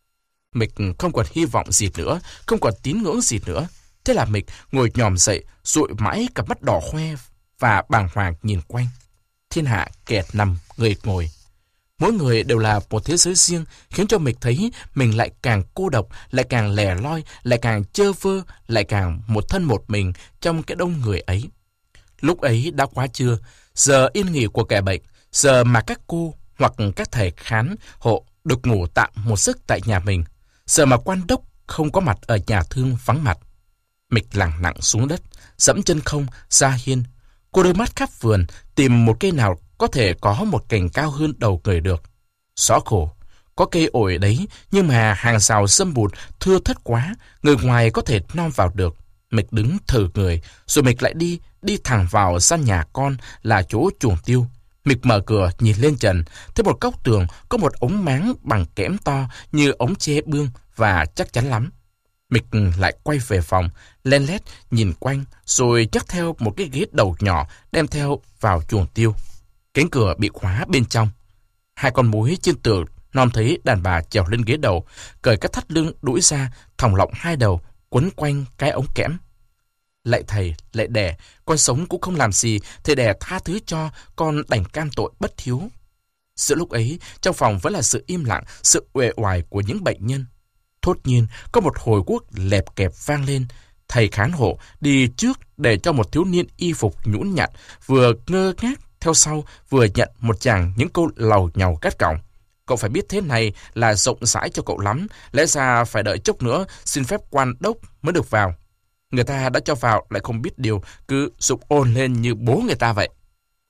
Mịch không còn hy vọng gì nữa, không còn tín ngưỡng gì nữa. Thế là Mịch ngồi nhòm dậy, dụi mãi cặp mắt đỏ hoe và bàng hoàng nhìn quanh. Thiên hạ kẻ nằm, người ngồi. Mỗi người đều là một thế giới riêng, khiến cho Mịch thấy mình lại càng cô độc, lại càng lẻ loi, lại càng chơ vơ, lại càng một thân một mình trong cái đông người ấy. Lúc ấy đã quá trưa, giờ yên nghỉ của kẻ bệnh, giờ mà các cô hoặc các thầy khán hộ được ngủ tạm một giấc tại nhà mình, giờ mà quan đốc không có mặt ở nhà thương vắng mặt. Mịch lẳng lặng xuống đất, dẫm chân không ra hiên. Cô đôi mắt khắp vườn tìm một cây nào có thể có một cành cao hơn đầu người được. Xó khổ, có cây ổi đấy, nhưng mà hàng rào sâm bụt thưa thớt quá, người ngoài có thể nom vào được. Mịch đứng thừ người, rồi Mịch lại đi, đi thẳng vào gian nhà con là chỗ chuồng tiêu. Mịch mở cửa nhìn lên trần, thấy một góc tường có một ống máng bằng kẽm to như ống tre bương và chắc chắn lắm. Mịch lại quay về phòng, len lét nhìn quanh, rồi chắc theo một cái ghế đầu nhỏ đem theo vào chuồng tiêu. Cánh cửa bị khóa bên trong. Hai con muỗi trên tường nom thấy đàn bà trèo lên ghế đầu, cởi các thắt lưng đũi ra, thòng lọng hai đầu, quấn quanh cái ống kẽm. Lạy thầy, lạy đẻ, con sống cũng không làm gì, thầy đẻ tha thứ cho, con đành cam tội bất hiếu. Giữa lúc ấy, trong phòng vẫn là sự im lặng, sự uể oải của những bệnh nhân. Thốt nhiên, có một hồi guốc lẹp kẹp vang lên. Thầy khán hộ đi trước để cho một thiếu niên y phục nhũn nhặn vừa ngơ ngác theo sau vừa nhận một chàng những câu lầu nhầu gắt gỏng. Cậu phải biết thế này là rộng rãi cho cậu lắm, lẽ ra phải đợi chốc nữa xin phép quan đốc mới được vào. Người ta đã cho vào lại không biết điều, cứ sụp ồn lên như bố người ta vậy.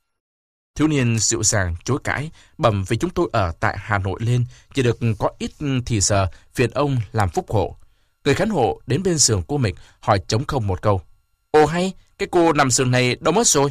Thiếu niên dịu dàng chối cãi, bẩm vì chúng tôi ở tại Hà Nội lên, chỉ được có ít thì giờ, phiền ông làm phúc hộ. Người khán hộ đến bên giường cô Mịch hỏi trống không một câu. Ồ hay, cái cô nằm giường này đâu mất rồi?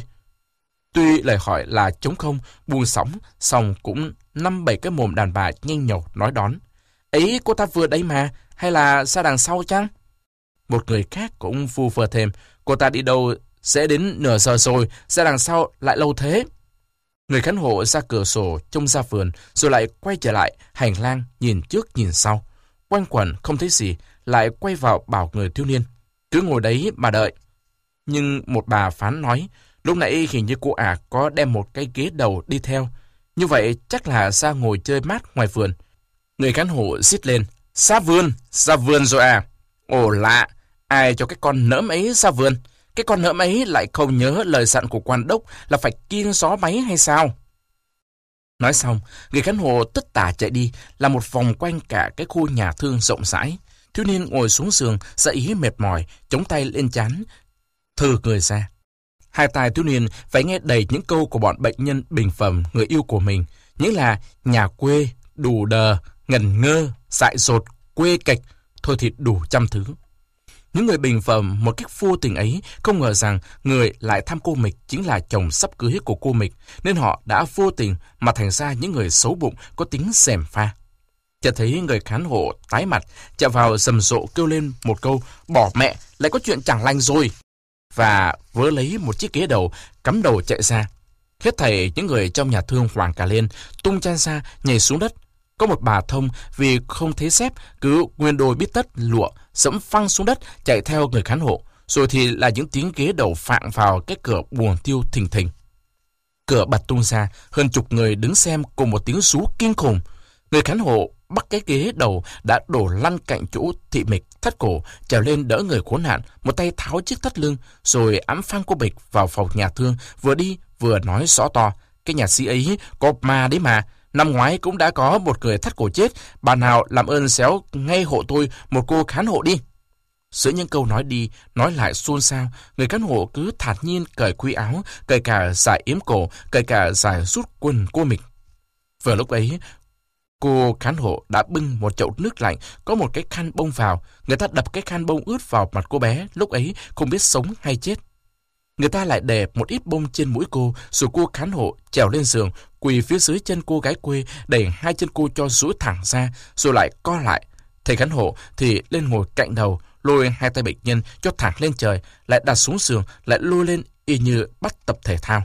Tuy lời hỏi là trống không, buông sóng, xong cũng năm bảy cái mồm đàn bà nhanh nhẩu nói đón. Ấy cô ta vừa đấy mà, hay là ra đằng sau chăng? Một người khác cũng vu vơ thêm, cô ta đi đâu sẽ đến nửa giờ rồi, ra đằng sau lại lâu thế. Người khán hộ ra cửa sổ trông ra vườn, rồi lại quay trở lại hành lang nhìn trước nhìn sau. Quanh quẩn không thấy gì, lại quay vào bảo người thiếu niên, cứ ngồi đấy mà đợi. Nhưng một bà phán nói, lúc nãy hình như cô ả có đem một cái ghế đầu đi theo. Như vậy chắc là ra ngồi chơi mát ngoài vườn. Người khán hộ rít lên, ra vườn, ra vườn rồi à? Ồ lạ, ai cho cái con nỡm ấy ra vườn? Cái con nỡm ấy lại không nhớ lời dặn của quan đốc là phải kiêng gió máy hay sao? Nói xong, người khán hộ tất tả chạy đi, là một vòng quanh cả cái khu nhà thương rộng rãi. Thiếu niên ngồi xuống giường, ra ý mệt mỏi, chống tay lên trán, thừ người ra. Hai tai thiếu niên phải nghe đầy những câu của bọn bệnh nhân bình phẩm người yêu của mình, những là nhà quê, đủ đờ, ngần ngơ, dại dột, quê kịch, thôi thì đủ trăm thứ. Những người bình phẩm một cách vô tình ấy không ngờ rằng người lại thăm cô Mịch chính là chồng sắp cưới của cô Mịch, nên họ đã vô tình mà thành ra những người xấu bụng có tính xèm pha. Chợt thấy người khán hộ tái mặt, chạy vào rầm rộ kêu lên một câu, bỏ mẹ, lại có chuyện chẳng lành rồi, và vớ lấy một chiếc ghế đầu, cắm đầu chạy ra. Hết thảy những người trong nhà thương hoảng cả lên, tung chăn ra, nhảy xuống đất. Có một bà thông vì không thấy xếp, cứ nguyên đôi bít tất lụa, dẫm phăng xuống đất, chạy theo người khán hộ. Rồi thì là những tiếng ghế đầu phạng vào cái cửa buồng tiêu thình thình. Cửa bật tung ra, hơn chục người đứng xem cùng một tiếng rú kinh khủng. Người khán hộ bắt cái ghế đầu đã đổ lăn cạnh chỗ thị Mịch thắt cổ, trèo lên đỡ người khốn nạn, một tay tháo chiếc thắt lưng, rồi ẵm phang cô Mịch vào phòng nhà thương, vừa đi vừa nói rõ to, cái nhà sĩ ấy có ma đấy mà. Năm ngoái cũng đã có một người thắt cổ chết, bà nào làm ơn xéo ngay hộ tôi một cô khán hộ đi. Giữa những câu nói đi, nói lại xôn xao, người khán hộ cứ thản nhiên cởi quy áo, cởi cả dải yếm cổ, cởi cả dải rút quần cô Mịch. Vừa lúc ấy, cô khán hộ đã bưng một chậu nước lạnh, có một cái khăn bông vào. Người ta đập cái khăn bông ướt vào mặt cô bé, lúc ấy không biết sống hay chết. Người ta lại đè một ít bông trên mũi cô, rồi cô khán hộ trèo lên giường, quỳ phía dưới chân cô gái quê, đẩy hai chân cô cho duỗi thẳng ra, rồi lại co lại. Thầy khán hộ thì lên ngồi cạnh đầu, lôi hai tay bệnh nhân cho thẳng lên trời, lại đặt xuống giường, lại lôi lên y như bắt tập thể thao.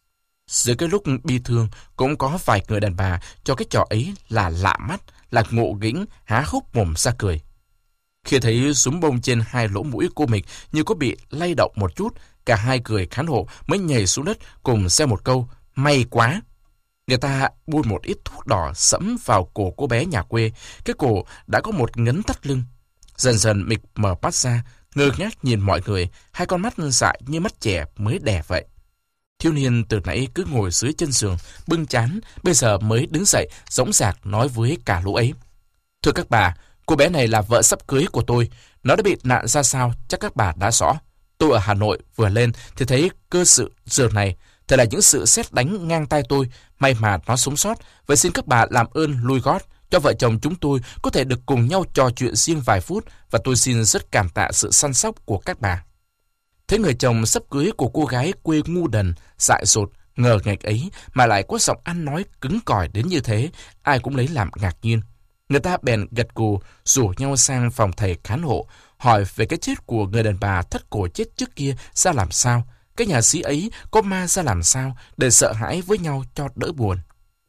Dưới cái lúc bi thương, cũng có vài người đàn bà cho cái trò ấy là lạ mắt, là ngộ nghĩnh, há hốc mồm ra cười. Khi thấy súng bông trên hai lỗ mũi cô Mịch như có bị lay động một chút, cả hai người khán hộ mới nhảy xuống đất cùng xeo một câu, may quá. Người ta bôi một ít thuốc đỏ sẫm vào cổ cô bé nhà quê, cái cổ đã có một ngấn thắt lưng. Dần dần Mịch mở mắt ra, ngơ ngác nhìn mọi người, hai con mắt dại như mắt trẻ mới đẻ vậy. Thiếu niên từ nãy cứ ngồi dưới chân giường, bưng chán, bây giờ mới đứng dậy, dõng dạc nói với cả lũ ấy. Thưa các bà, cô bé này là vợ sắp cưới của tôi. Nó đã bị nạn ra sao, chắc các bà đã rõ. Tôi ở Hà Nội vừa lên thì thấy cơ sự giường này, thật là những sự sét đánh ngang tai tôi. May mà nó sống sót, vậy xin các bà làm ơn lui gót, cho vợ chồng chúng tôi có thể được cùng nhau trò chuyện riêng vài phút, và tôi xin rất cảm tạ sự săn sóc của các bà. Thế người chồng sắp cưới của cô gái quê ngu đần, dại dột, ngờ nghệch ấy mà lại có giọng ăn nói cứng cỏi đến như thế, ai cũng lấy làm ngạc nhiên. Người ta bèn gật gù, rủ nhau sang phòng thầy khán hộ, hỏi về cái chết của người đàn bà thắt cổ chết trước kia ra làm sao, cái nhà sĩ ấy có ma ra làm sao, để sợ hãi với nhau cho đỡ buồn.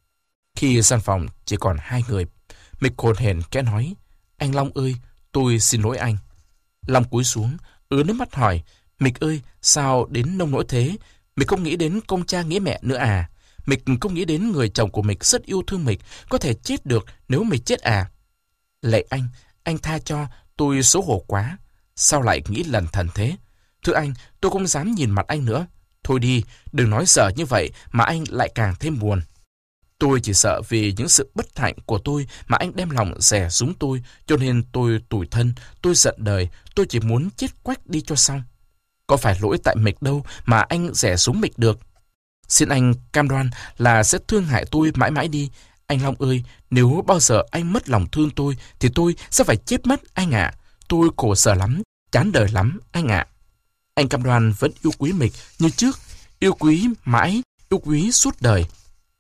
Khi gian phòng chỉ còn hai người, Mịch hồn hển kẽ nói, anh Long ơi, tôi xin lỗi anh. Long cúi xuống, ứa nước mắt hỏi, Mịch ơi, sao đến nông nỗi thế? Mịch không nghĩ đến công cha nghĩa mẹ nữa à? Mịch không nghĩ đến người chồng của Mịch rất yêu thương Mịch, có thể chết được nếu Mịch chết à? Lạy anh, anh tha cho, tôi xấu hổ quá. Sao lại nghĩ lần thần thế? Thưa anh, tôi không dám nhìn mặt anh nữa. Thôi đi, đừng nói sợ như vậy mà anh lại càng thêm buồn. Tôi chỉ sợ vì những sự bất hạnh của tôi mà anh đem lòng dè dúng tôi, cho nên tôi tủi thân, tôi giận đời, tôi chỉ muốn chết quách đi cho xong. Có phải lỗi tại Mịch đâu mà anh dè dúng Mịch được. Xin anh cam đoan là sẽ thương hại tôi mãi mãi đi. Anh Long ơi, nếu bao giờ anh mất lòng thương tôi thì tôi sẽ phải chết mất anh ạ. Tôi khổ sở lắm, chán đời lắm anh ạ. Anh cam đoan vẫn yêu quý Mịch như trước, yêu quý mãi, yêu quý suốt đời.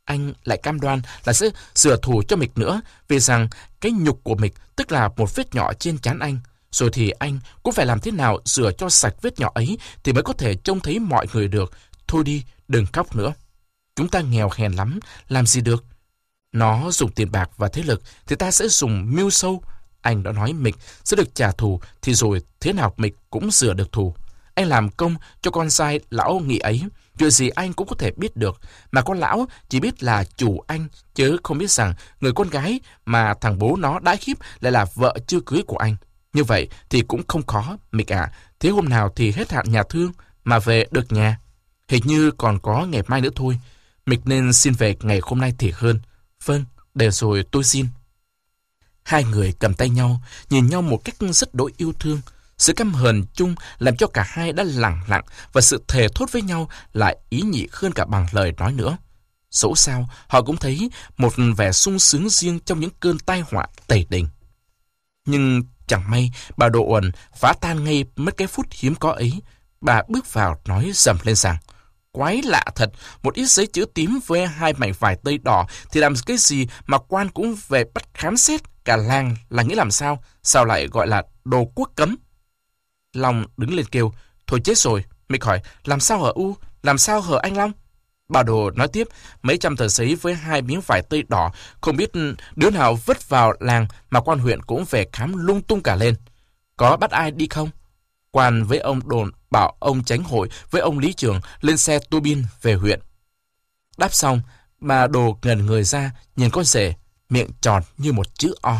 anh lại cam đoan là sẽ sửa thù cho Mịch nữa, vì rằng cái nhục của Mịch tức là một vết nhỏ trên trán anh. Rồi thì anh cũng phải làm thế nào rửa cho sạch vết nhỏ ấy thì mới có thể trông thấy mọi người được. Thôi đi, đừng khóc nữa. Chúng ta nghèo hèn lắm, làm gì được. Nó dùng tiền bạc và thế lực thì ta sẽ dùng mưu sâu. Anh đã nói Mịch sẽ được trả thù thì rồi thế nào Mịch cũng rửa được thù. Anh làm công cho con trai lão Nghị ấy, chuyện gì anh cũng có thể biết được, mà con lão chỉ biết là chủ anh, chứ không biết rằng người con gái mà thằng bố nó đãi hiếp lại là vợ chưa cưới của anh. Như vậy thì cũng không khó, Mịch ạ. Thế hôm nào thì hết hạn nhà thương mà về được nhà? Hình như còn có ngày mai nữa thôi. Mịch nên xin về ngày hôm nay thì hơn. Vâng, để rồi tôi xin. Hai người cầm tay nhau, nhìn nhau một cách rất đỗi yêu thương. Sự căm hờn chung làm cho cả hai đã lặng lặng, và sự thề thốt với nhau lại ý nhị hơn cả bằng lời nói nữa. Dẫu sao, họ cũng thấy một vẻ sung sướng riêng trong những cơn tai họa tẩy đình. Nhưng chẳng may, bà Độ Uẩn phá tan ngay mất cái phút hiếm có ấy. Bà bước vào nói rầm lên rằng, quái lạ thật, một ít giấy chữ tím với hai mảnh vải tây đỏ thì làm cái gì mà quan cũng về bắt khám xét cả làng, là nghĩ làm sao? Sao lại gọi là đồ quốc cấm? Long đứng lên kêu, thôi chết rồi. Mịch hỏi, làm sao hở U? Làm sao hở anh Long? Bà Đồ nói tiếp, mấy trăm tờ giấy với hai miếng vải tây đỏ, không biết đứa nào vứt vào làng mà quan huyện cũng về khám lung tung cả lên. Có bắt ai đi không? Quan với ông Đồn bảo ông Chánh Hội với ông Lý Trường lên xe tua bin về huyện. Đáp xong, bà Đồ ngẩn người ra, nhìn con rể, miệng tròn như một chữ O.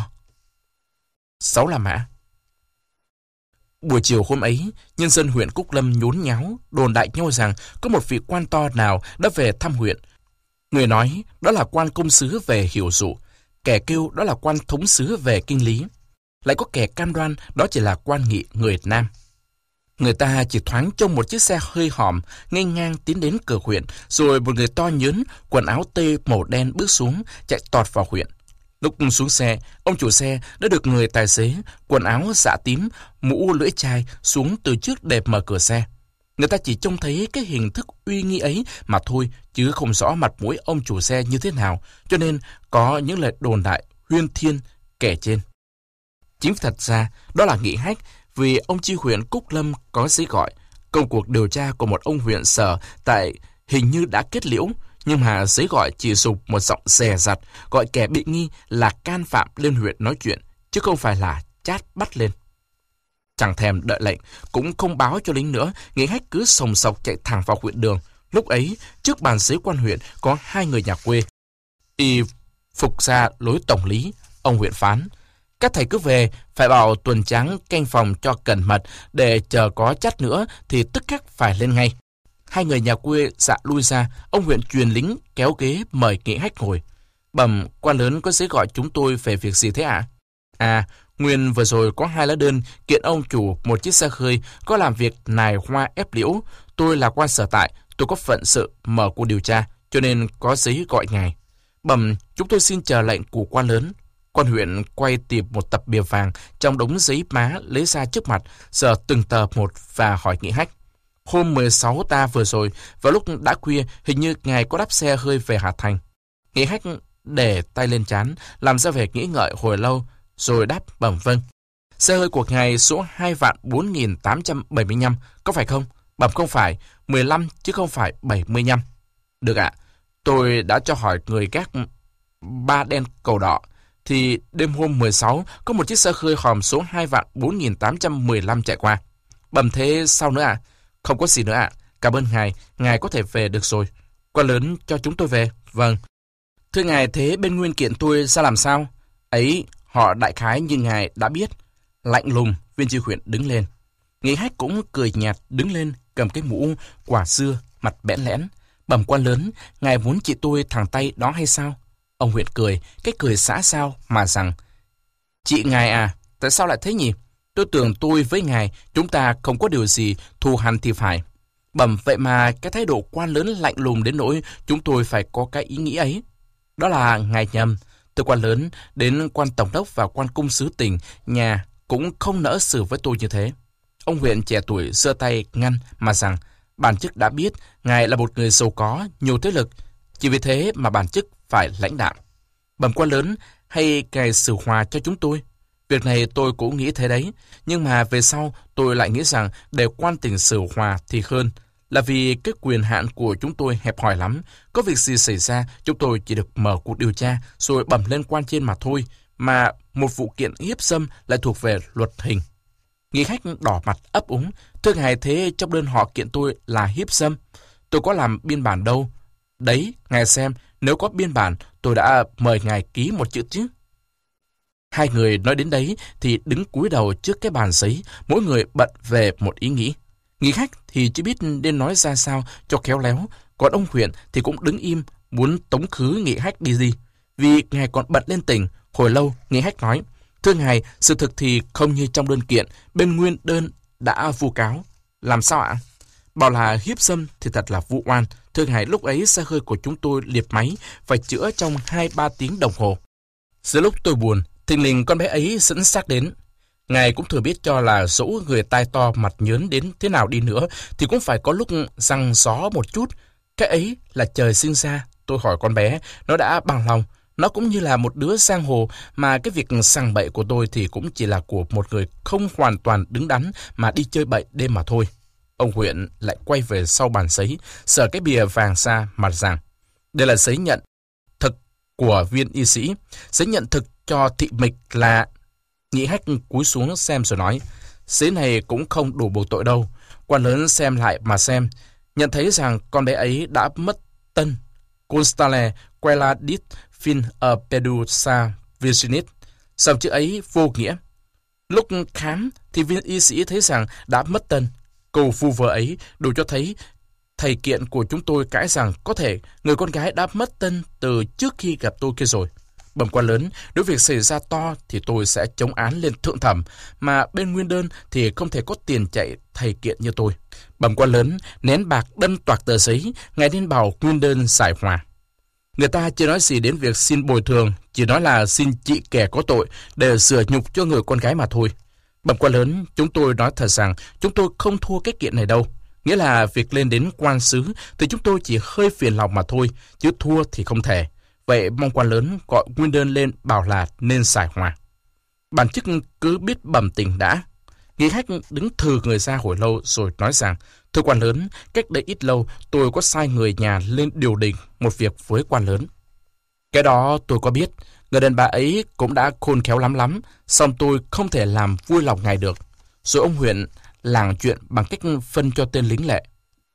Sáu La Mã. Buổi chiều hôm ấy, nhân dân huyện Cúc Lâm nhốn nháo, đồn đại nhau rằng có một vị quan to nào đã về thăm huyện. Người nói đó là quan công sứ về Hiểu Dụ, kẻ kêu đó là quan thống sứ về Kinh Lý. Lại có kẻ cam đoan đó chỉ là quan nghị người Nam. Người ta chỉ thoáng trông một chiếc xe hơi hòm nghênh ngang tiến đến cửa huyện, rồi một người to nhớn, quần áo tê màu đen bước xuống, chạy tọt vào huyện. Lúc xuống xe, ông chủ xe đã được người tài xế, quần áo dạ tím, mũ lưỡi chai xuống từ trước để mở cửa xe. Người ta chỉ trông thấy cái hình thức uy nghi ấy mà thôi, chứ không rõ mặt mũi ông chủ xe như thế nào, cho nên có những lời đồn đại huyên thiên kể trên. Chính thật ra, đó là Nghị Hách, vì ông chi huyện Cúc Lâm có giấy gọi. Công cuộc điều tra của một ông huyện sở tại hình như đã kết liễu, nhưng mà giấy gọi chỉ dùng một giọng dè dặt, gọi kẻ bị nghi là can phạm lên huyện nói chuyện, chứ không phải là chát bắt lên. Chẳng thèm đợi lệnh, cũng không báo cho lính nữa, Nghị Hách cứ sồng sọc chạy thẳng vào huyện đường. Lúc ấy, trước bàn giấy quan huyện có hai người nhà quê. Y phục ra lối tổng lý, ông huyện phán, các thầy cứ về, phải bảo tuần tráng canh phòng cho cẩn mật, để chờ có chắt nữa thì tức khắc phải lên ngay. Hai người nhà quê dạ lui ra, ông huyện truyền lính kéo ghế mời Nghị Hách ngồi. Bẩm, quan lớn có giấy gọi chúng tôi về việc gì thế ạ? À? à, Nguyên vừa rồi có hai lá đơn kiện ông chủ một chiếc xe hơi có làm việc nài hoa ép liễu. Tôi là quan sở tại, tôi có phận sự mở cuộc điều tra, cho nên có giấy gọi ngài. Bẩm, chúng tôi xin chờ lệnh của quan lớn. Quan huyện quay tìm một tập bìa vàng trong đống giấy má lấy ra trước mặt, sờ từng tờ một và hỏi Nghị Hách. Hôm mười sáu ta vừa rồi, vào lúc đã khuya, hình như ngài có đáp xe hơi về Hà Thành. Nghị Hách để tay lên trán, làm ra vẻ nghĩ ngợi hồi lâu, rồi đáp bẩm vâng. Xe hơi của ngài số hai vạn bốn nghìn tám trăm bảy mươi lăm, có phải không? Bẩm không phải, mười lăm chứ không phải bảy mươi lăm. Được ạ, tôi đã cho hỏi người gác ba đen cầu đỏ, thì đêm hôm mười sáu có một chiếc xe hơi hòm số hai vạn bốn nghìn tám trăm mười lăm chạy qua. Bẩm thế sao nữa ạ? À? Không có gì nữa ạ. À. Cảm ơn ngài, ngài có thể về được rồi. Quan lớn cho chúng tôi về. Vâng. Thưa ngài, thế bên nguyên kiện tôi ra làm sao? Ấy, họ đại khái như ngài đã biết. Lạnh lùng, viên tri huyện đứng lên. Nghị Hách cũng cười nhạt đứng lên, cầm cái mũ quả dưa, mặt bẽn lẽn. Bẩm quan lớn, ngài muốn chị tôi thẳng tay đó hay sao? Ông huyện cười, cái cười xã sao mà rằng, chị ngài à, tại sao lại thế nhỉ? Tôi tưởng tôi với ngài, chúng ta không có điều gì thù hằn thì phải. Bẩm, vậy mà cái thái độ quan lớn lạnh lùng đến nỗi chúng tôi phải có cái ý nghĩ ấy. Đó là ngài nhầm. Từ quan lớn đến quan tổng đốc và quan cung sứ tỉnh nhà cũng không nỡ xử với tôi như thế. Ông huyện trẻ tuổi giơ tay ngăn mà rằng, bản chức đã biết ngài là một người giàu có, nhiều thế lực. Chỉ vì thế mà bản chức phải lãnh đạo. Bẩm quan lớn, hay ngài xử hòa cho chúng tôi? Việc này tôi cũng nghĩ thế đấy, nhưng mà về sau tôi lại nghĩ rằng để quan tỉnh xử hòa thì hơn, là vì cái quyền hạn của chúng tôi hẹp hòi lắm. Có việc gì xảy ra, chúng tôi chỉ được mở cuộc điều tra rồi bẩm lên quan trên mà thôi, mà một vụ kiện hiếp dâm lại thuộc về luật hình. Nghị khách đỏ mặt ấp úng. Thưa ngài, thế trong đơn họ kiện tôi là hiếp dâm, tôi có làm biên bản đâu? Đấy, ngài xem, nếu có biên bản, tôi đã mời ngài ký một chữ chứ. Hai người nói đến đấy thì đứng cúi đầu trước cái bàn giấy, mỗi người bận về một ý nghĩ. Nghị khách thì chỉ biết nên nói ra sao cho khéo léo, còn ông huyện thì cũng đứng im, muốn tống khứ nghị khách đi đi. Vì ngài còn bận lên tỉnh, hồi lâu nghị khách nói, thưa ngài, sự thực thì không như trong đơn kiện, bên nguyên đơn đã vu cáo. Làm sao ạ? Bảo là hiếp dâm thì thật là vu oan. Thưa ngài, lúc ấy xe hơi của chúng tôi liệt máy, phải chữa trong hai ba tiếng đồng hồ. Giữa lúc tôi buồn, thình lình con bé ấy sẵn xác đến. Ngài cũng thừa biết cho là dẫu người tai to mặt nhớn đến thế nào đi nữa thì cũng phải có lúc răng gió một chút. Cái ấy là trời sinh ra. Tôi hỏi con bé, nó đã bằng lòng. Nó cũng như là một đứa giang hồ, mà cái việc sằng bậy của tôi thì cũng chỉ là của một người không hoàn toàn đứng đắn mà đi chơi bậy đêm mà thôi. Ông huyện lại quay về sau bàn giấy, sờ cái bìa vàng ra mặt rằng, đây là giấy nhận thực của viên y sĩ, giấy nhận thực cho thị mịch là... Nghị khách cúi xuống xem rồi nói, giấy này cũng không đủ buộc tội đâu. Quan lớn xem lại mà xem, nhận thấy rằng con bé ấy đã mất tân. Constale quella dit fin ở Pedusa Virginis. Dòng chữ ấy vô nghĩa. Lúc khám thì viên y sĩ thấy rằng đã mất tân. Câu vu vơ ấy đủ cho thấy thầy kiện của chúng tôi cãi rằng có thể người con gái đã mất tân từ trước khi gặp tôi kia rồi. Bẩm quan lớn, nếu việc xảy ra to thì tôi sẽ chống án lên thượng thẩm, mà bên nguyên đơn thì không thể có tiền chạy thầy kiện như tôi. Bẩm quan lớn, nén bạc đâm toạc tờ giấy, ngài nên bảo nguyên đơn giải hòa. Người ta chưa nói gì đến việc xin bồi thường, chỉ nói là xin trị kẻ có tội để sửa nhục cho người con gái mà thôi. Bẩm quan lớn, chúng tôi nói thật rằng chúng tôi không thua cái kiện này đâu. Nghĩa là việc lên đến quan xứ thì chúng tôi chỉ hơi phiền lòng mà thôi, chứ thua thì không thể. Vậy mong quan lớn gọi nguyên đơn lên bảo là nên giải hòa. Bản chức cứ biết bẩm tỉnh đã. Nghị khách đứng thừ người ra hồi lâu rồi nói rằng, thưa quan lớn, cách đây ít lâu tôi có sai người nhà lên điều đình một việc với quan lớn. Cái đó tôi có biết, người đàn bà ấy cũng đã khôn khéo lắm lắm, song tôi không thể làm vui lòng ngài được. Rồi ông huyện làng chuyện bằng cách phân cho tên lính lệ.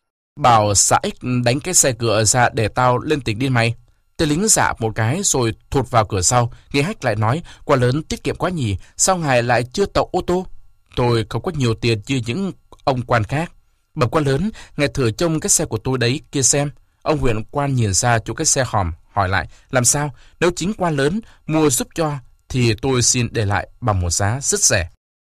Bảo xã X đánh cái xe cửa ra để tao lên tỉnh đi mày. Tên lính dạ một cái rồi thụt vào cửa sau. Nghị khách lại nói, quan lớn tiết kiệm quá nhỉ, sao ngài lại chưa tậu ô tô? Tôi không có nhiều tiền như những ông quan khác. Bẩm quan lớn, ngài thử trông cái xe của tôi đấy kia xem. Ông huyện quan nhìn ra chỗ cái xe hòm, hỏi lại, làm sao? Nếu chính quan lớn mua giúp cho thì tôi xin để lại bằng một giá rất rẻ.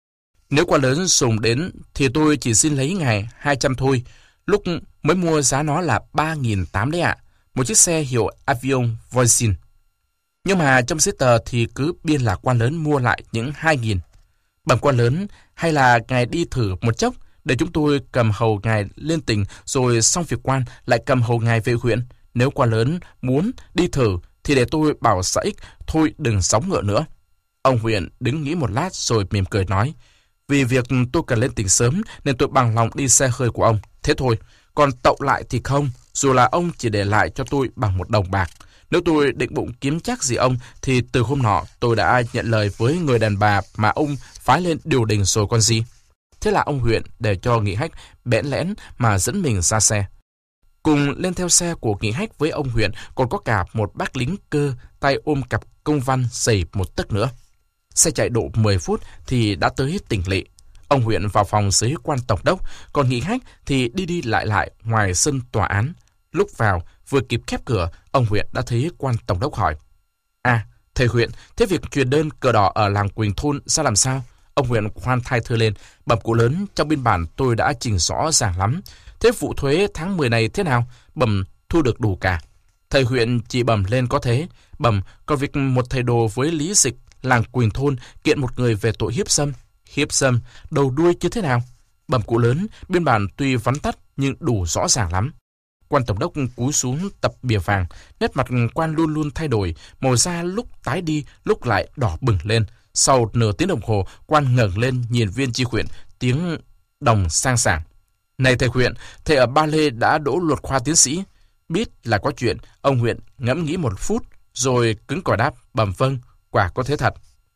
Nếu quan lớn sùng đến thì tôi chỉ xin lấy ngài hai trăm thôi. Lúc mới mua giá nó là ba nghìn tám trăm đấy ạ. Một chiếc xe hiệu Avion Voisin. Nhưng mà trong giấy tờ thì cứ biên là quan lớn mua lại những hai nghìn. Bẩm quan lớn, hay là ngài đi thử một chốc để chúng tôi cầm hầu ngài lên tỉnh rồi xong việc quan lại cầm hầu ngài về huyện. Nếu quan lớn muốn đi thử thì để tôi bảo xã X thôi đừng sóng ngựa nữa. Ông huyện đứng nghĩ một lát rồi mỉm cười nói, vì việc tôi cần lên tỉnh sớm nên tôi bằng lòng đi xe hơi của ông. Thế thôi, còn tậu lại thì không, dù là ông chỉ để lại cho tôi bằng một đồng bạc. Nếu tôi định bụng kiếm chắc gì ông thì từ hôm nọ tôi đã nhận lời với người đàn bà mà ông phái lên điều đình rồi con gì. Thế là ông huyện để cho nghị khách bẽn lẽn mà dẫn mình ra xe. Cùng lên theo xe của nghị khách với ông huyện còn có cả một bác lính cơ tay ôm cặp công văn dày một tấc nữa. Xe chạy độ mười phút thì đã tới tỉnh lỵ. Ông huyện vào phòng dưới quan tổng đốc, còn nghị khách thì đi đi lại lại ngoài sân tòa án. Lúc vào, vừa kịp khép cửa, ông huyện đã thấy quan tổng đốc hỏi. À, thầy huyện, thế việc truyền đơn cờ đỏ ở làng Quỳnh Thôn ra làm sao? Ông huyện khoan thai thưa lên, bẩm cụ lớn, trong biên bản tôi đã trình rõ ràng lắm. Thế vụ thuế tháng mười này thế nào? Bẩm thu được đủ cả. Thầy huyện chỉ bẩm lên có thế. Bẩm, còn việc một thầy đồ với lý dịch làng Quỳnh Thôn kiện một người về tội hiếp dâm. Hiếp dâm, đầu đuôi như thế nào? Bẩm cụ lớn, biên bản tuy vắn tắt nhưng đủ rõ ràng lắm. Quan tổng đốc cúi xuống tập bìa vàng, nét mặt quan luôn luôn thay đổi, màu da lúc tái đi, lúc lại đỏ bừng lên. Sau nửa tiếng đồng hồ, quan ngẩng lên nhìn viên tri huyện, tiếng đồng sang sảng. Này thầy huyện, thầy ở Ba Lê đã đỗ luật khoa tiến sĩ. Biết là có chuyện, ông huyện ngẫm nghĩ một phút, rồi cứng cỏi đáp, bẩm vâng, quả có thế thật.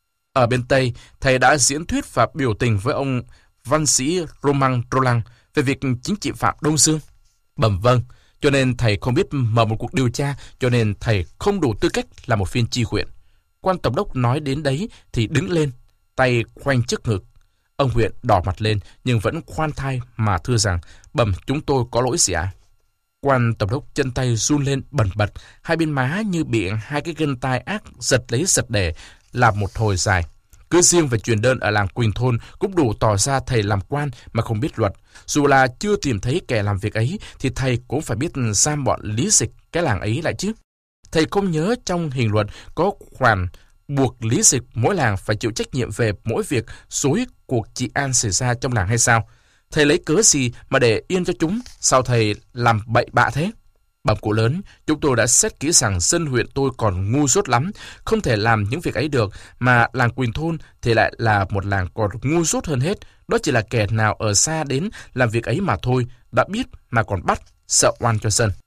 Ở bên Tây, thầy đã diễn thuyết và biểu tình với ông văn sĩ Roman Roland về việc chính trị phạm Đông Dương. Bẩm vâng, cho nên thầy không biết mở một cuộc điều tra, cho nên thầy không đủ tư cách là một viên tri huyện. Quan tổng đốc nói đến đấy thì đứng lên, tay khoanh trước ngực. Ông huyện đỏ mặt lên nhưng vẫn khoan thai mà thưa rằng, bẩm chúng tôi có lỗi gì ạ? Quan tổng đốc chân tay run lên bần bật, hai bên má như bị hai cái gân tai ác giật lấy giật để, làm một hồi dài. Cứ riêng về truyền đơn ở làng Quỳnh Thôn cũng đủ tỏ ra thầy làm quan mà không biết luật. Dù là chưa tìm thấy kẻ làm việc ấy thì thầy cũng phải biết giam bọn lý dịch cái làng ấy lại chứ. Thầy không nhớ trong hình luật có khoản buộc lý dịch mỗi làng phải chịu trách nhiệm về mỗi việc rối cuộc trị an xảy ra trong làng hay sao? Thầy lấy cớ gì mà để yên cho chúng? Sao thầy làm bậy bạ thế? Bẩm cụ lớn, chúng tôi đã xét kỹ rằng dân huyện tôi còn ngu dốt lắm, không thể làm những việc ấy được, mà làng Quỳnh Thôn thì lại là một làng còn ngu dốt hơn hết. Đó chỉ là kẻ nào ở xa đến làm việc ấy mà thôi, đã biết mà còn bắt, sợ oan cho dân.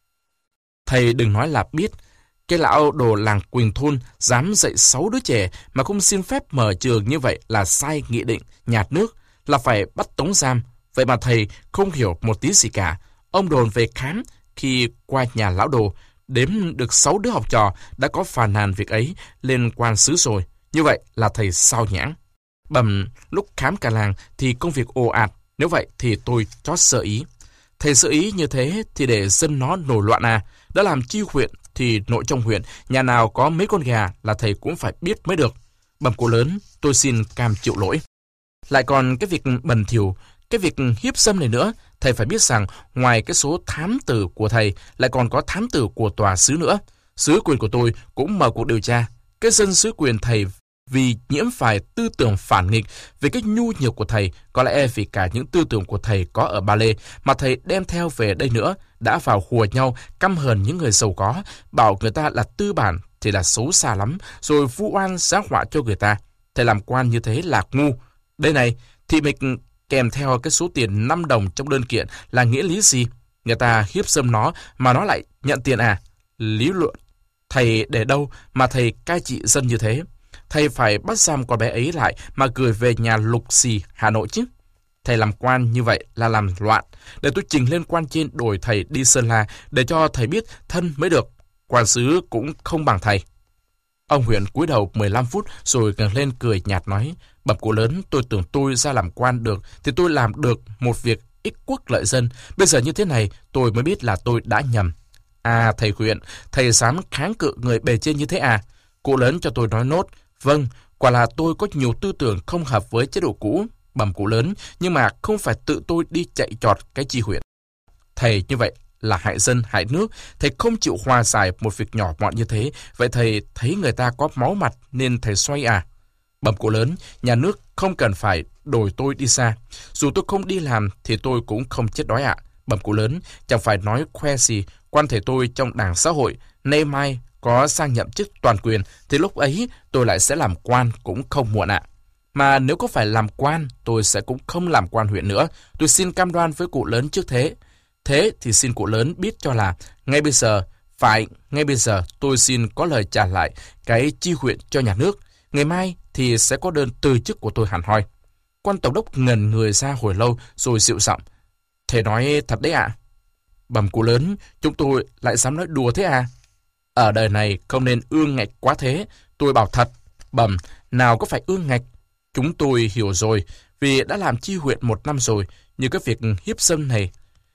Thầy đừng nói là biết, cái lão đồ làng Quỳnh Thôn dám dạy sáu đứa trẻ mà không xin phép mở trường như vậy là sai nghị định, nhạt nước, là phải bắt tống giam. Vậy mà thầy không hiểu một tí gì cả. Ông đồn về khám, khi qua nhà lão đồ, đếm được sáu đứa học trò đã có phàn nàn việc ấy lên quan xứ rồi. Như vậy là thầy sao nhãng. Bẩm lúc khám cả làng thì công việc ồ ạt, nếu vậy thì tôi chót sợ ý. Thầy sợ ý như thế thì để dân nó nổi loạn à. Đã làm chi huyện thì nội trong huyện, nhà nào có mấy con gà là thầy cũng phải biết mới được. Bẩm cụ lớn, tôi xin cam chịu lỗi. Lại còn cái việc bẩn thỉu, cái việc hiếp dâm này nữa, thầy phải biết rằng ngoài cái số thám tử của thầy lại còn có thám tử của tòa xứ nữa. Xứ quyền của tôi cũng mở cuộc điều tra. Cái dân xứ quyền thầy vì nhiễm phải tư tưởng phản nghịch, về cái nhu nhược của thầy, có lẽ vì cả những tư tưởng của thầy có ở Ba Lê mà thầy đem theo về đây nữa, đã vào hùa nhau căm hờn những người giàu có, bảo người ta là tư bản thì là xấu xa lắm, rồi vu oan giá họa cho người ta. Thầy làm quan như thế là ngu. Đây này, thì mình kèm theo cái số tiền năm đồng trong đơn kiện là nghĩa lý gì? Người ta hiếp dâm nó mà nó lại nhận tiền à? Lý luận thầy để đâu mà thầy cai trị dân như thế? Thầy phải bắt giam con bé ấy lại mà gửi về nhà Lục Xì, Hà Nội chứ. Thầy làm quan như vậy là làm loạn. Để tôi trình lên quan trên đổi thầy đi Sơn La để cho thầy biết thân mới được. Quan xứ cũng không bằng thầy. Ông huyện cúi đầu mười lăm phút rồi ngẩng lên cười nhạt nói, bẩm cụ lớn, tôi tưởng tôi ra làm quan được thì tôi làm được một việc ích quốc lợi dân. Bây giờ như thế này tôi mới biết là tôi đã nhầm. À thầy huyện, thầy dám kháng cự người bề trên như thế à? Cụ lớn cho tôi nói nốt. Vâng, quả là tôi có nhiều tư tưởng không hợp với chế độ cũ, bẩm cụ lớn, nhưng mà không phải tự tôi đi chạy trọt cái chi huyện. Thầy như vậy là hại dân, hại nước, thầy không chịu hòa giải một việc nhỏ mọn như thế, vậy thầy thấy người ta có máu mặt nên thầy xoay à? Bẩm cụ lớn, nhà nước không cần phải đổi tôi đi xa. Dù tôi không đi làm thì tôi cũng không chết đói ạ. Bẩm cụ lớn, chẳng phải nói khoe gì, quan thể tôi trong đảng xã hội, nay mai có sang nhậm chức toàn quyền thì lúc ấy tôi lại sẽ làm quan cũng không muộn ạ. Mà nếu có phải làm quan, tôi sẽ cũng không làm quan huyện nữa. Tôi xin cam đoan với cụ lớn trước thế. Thế thì xin cụ lớn biết cho là ngay bây giờ, phải ngay bây giờ tôi xin có lời trả lại cái chi huyện cho nhà nước. Ngày mai thì sẽ có đơn từ chức của tôi hẳn hoi. Quan tổng đốc ngần người ra hồi lâu rồi dịu giọng. Thầy nói thật đấy ạ. À? Bẩm cụ lớn, chúng tôi lại dám nói đùa thế à? Ở đời này không nên ương ngạch quá thế. Tôi bảo thật. Bẩm, nào có phải ương ngạch. Chúng tôi hiểu rồi, vì đã làm chi huyện một năm rồi, như cái việc hiếp dâm này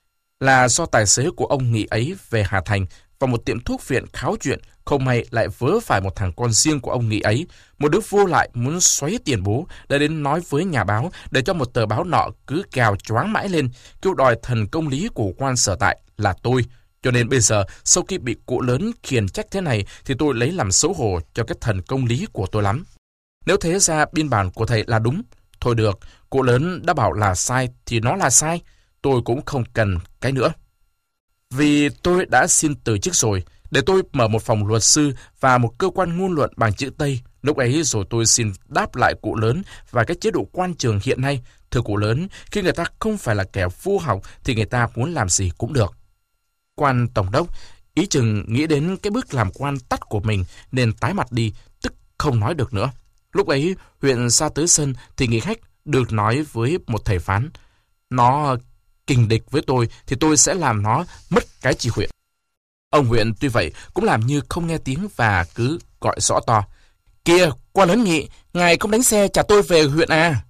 là do tài xế của ông Nghị ấy về Hà Thành và một tiệm thuốc viện kháo chuyện, không may lại vớ phải một thằng con riêng của ông Nghị ấy. Một đứa vô lại muốn xoáy tiền bố, đã đến nói với nhà báo để cho một tờ báo nọ cứ gào choáng mãi lên, kêu đòi thần công lý của quan sở tại là tôi. Cho nên bây giờ, sau khi bị cụ lớn khiển trách thế này, thì tôi lấy làm xấu hổ cho cái thần công lý của tôi lắm. Nếu thế ra biên bản của thầy là đúng, thôi được, cụ lớn đã bảo là sai thì nó là sai, tôi cũng không cần cái nữa. Vì tôi đã xin từ chức rồi, để tôi mở một phòng luật sư và một cơ quan ngôn luận bằng chữ Tây. Lúc ấy rồi tôi xin đáp lại cụ lớn và cái chế độ quan trường hiện nay. Thưa cụ lớn, khi người ta không phải là kẻ vô học thì người ta muốn làm gì cũng được. Quan tổng đốc ý chừng nghĩ đến cái bước làm quan tắt của mình nên tái mặt đi, tức không nói được nữa. Lúc ấy huyện Sa Tứ Sơn thì nghị khách được nói với một thầy phán. Nó kình địch với tôi thì tôi sẽ làm nó mất cái chi huyện. Ông huyện tuy vậy cũng làm như không nghe tiếng và cứ gọi rõ to. Kìa, quan lớn nghị, ngài không đánh xe trả tôi về huyện à?